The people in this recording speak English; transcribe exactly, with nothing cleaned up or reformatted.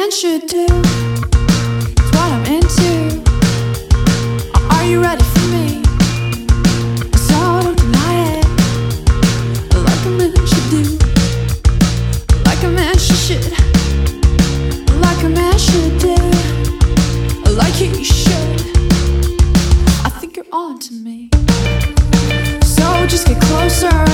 man should do. It's what I'm into. Are you ready for me? So don't deny it. Like a man should do. Like a man should. Like a man should do. Like he should. I think you're on to me. So just get closer.